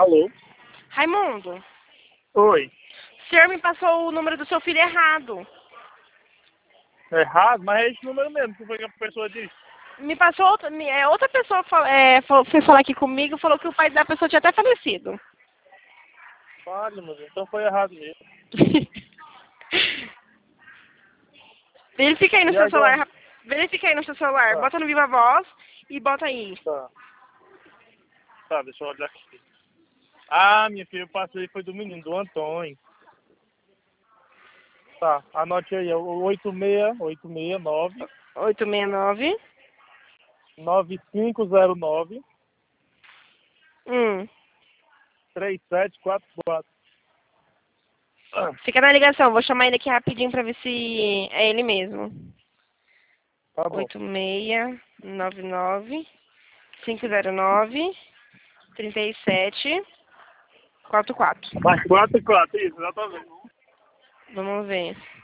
Alô? Raimundo, Oi. o senhor me passou o número do seu filho errado. Errado? Mas é esse número mesmo que foi que a pessoa disse. Me passou outra pessoa foi falar aqui comigo, falou que o pai da pessoa tinha até falecido. Olha, meu Deus, então foi errado mesmo. Verifica aí no E seu agora? celular. Verifica aí no seu celular. Tá, Bota no Viva Voz e bota aí. tá. Tá, deixa eu olhar aqui. Ah, minha filha, eu passei, foi do menino, do Antônio. Tá, anote aí, é o 86869 869. 9509 Hum. 3744. Fica na ligação. Vou chamar ele aqui rapidinho pra ver se é ele mesmo. Tá bom. 8699 509 3744. Mas 44, isso, exatamente. Vamos ver.